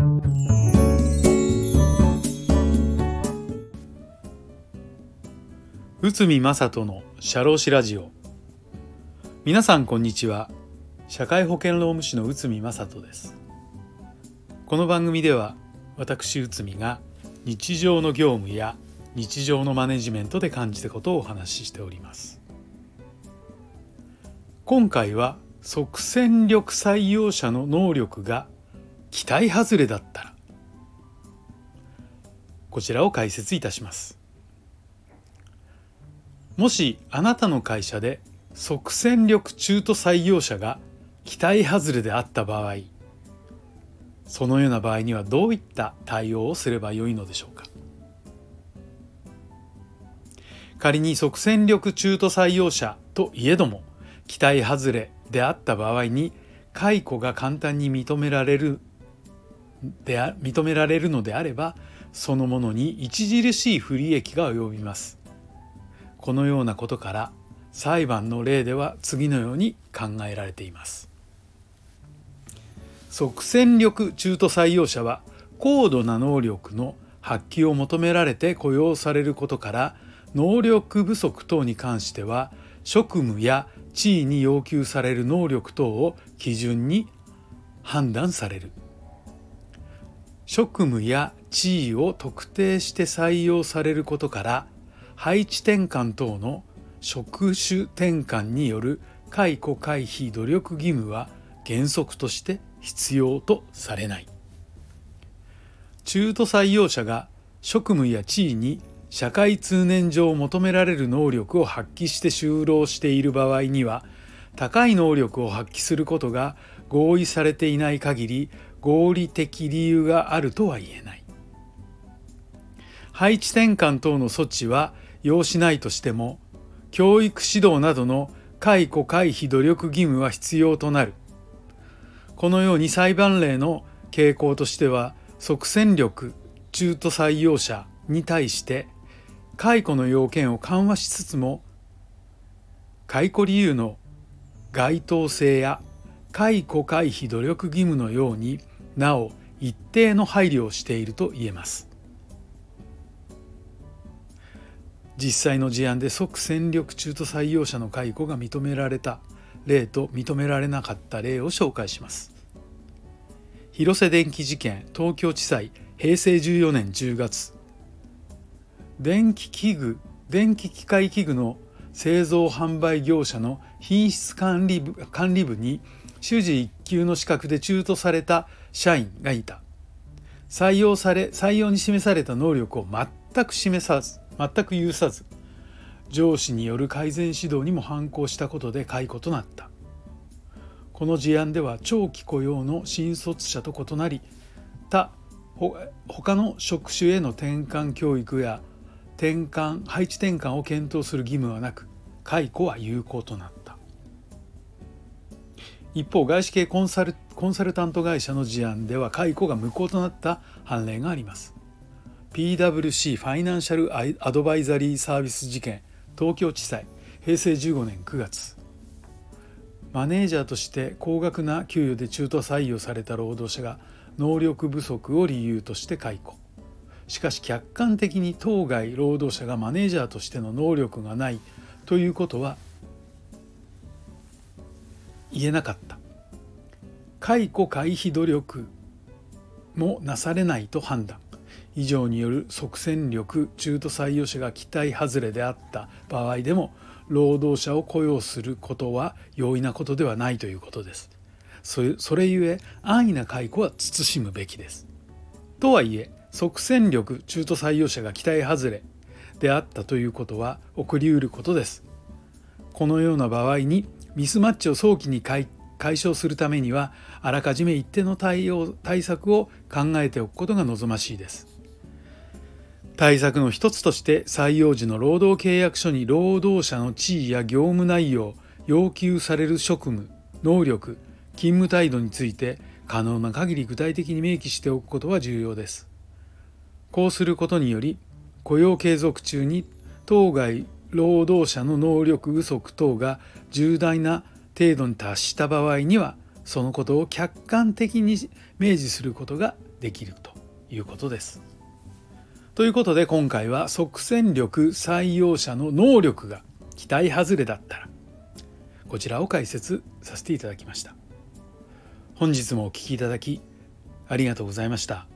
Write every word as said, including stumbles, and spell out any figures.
内海正人の社労士ラジオ。皆さんこんにちは。社会保険労務士の内海正人です。この番組では私内海が日常の業務や日常のマネジメントで感じたことをお話ししております。今回は即戦力採用者の能力が期待外れだったら、こちらを解説いたします。もしあなたの会社で即戦力中途採用者が期待外れであった場合、そのような場合にはどういった対応をすればよいのでしょうか。仮に即戦力中途採用者といえども期待外れであった場合に解雇が簡単に認められるであ認められるのであれば、そのものに著しい不利益が及びます。このようなことから裁判の例では次のように考えられています。即戦力中途採用者は高度な能力の発揮を求められて雇用されることから、能力不足等に関しては職務や地位に要求される能力等を基準に判断される。職務や地位を特定して採用されることから、配置転換等の職種転換による解雇回避努力義務は原則として必要とされない。中途採用者が職務や地位に社会通念上求められる能力を発揮して就労している場合には、高い能力を発揮することが合意されていない限り合理的理由があるとは言えない。配置転換等の措置は要しないとしても、教育指導などの解雇回避努力義務は必要となる。このように裁判例の傾向としては、即戦力中途採用者に対して解雇の要件を緩和しつつも、解雇理由の該当性や解雇回避努力義務のようになお一定の配慮をしていると言えます。実際の事案で即戦力中途採用者の解雇が認められた例と認められなかった例を紹介します。広瀬電機事件、東京地裁、へいせいじゅうよねんじゅうがつ。電気器具、電気機械器具の製造販売業者の品質管理部、管理部に種次一級の資格で中途された社員がいた。採用され、採用に示された能力を全く示さず、全く有さず、上司による改善指導にも反抗したことで解雇となった。この事案では長期雇用の新卒者と異なり、他他の職種への転換教育や転換配置転換を検討する義務はなく、解雇は有効となった。一方、外資系コンサル、コンサルタント会社の事案では解雇が無効となった判例があります。ピーダブリューシー ファイナンシャルアドバイザリーサービス事件、東京地裁、へいせいじゅうごねんくがつ。マネージャーとして高額な給与で中途採用された労働者が能力不足を理由として解雇。しかし客観的に当該労働者がマネージャーとしての能力がないということは言えなかった。解雇回避努力もなされないと判断。以上による即戦力中途採用者が期待外れであった場合でも、労働者を雇用することは容易なことではないということです。それ、それゆえ安易な解雇は慎むべきです。とはいえ、即戦力中途採用者が期待外れであったということは起こりうることです。このような場合にミスマッチを早期に解解消するためには、あらかじめ一定の対応対策を考えておくことが望ましいです。対策の一つとして、採用時の労働契約書に労働者の地位や業務内容、要求される職務、能力、勤務態度について可能な限り具体的に明記しておくことは重要です。こうすることにより、雇用継続中に当該労働者の能力不足等が重大な程度に達した場合には、そのことを客観的に明示することがでできるということです。ということで今回は即戦力採用者の能力が期待外れだったら、こちらを解説させていただきました。本日もお聞きいただきありがとうございました。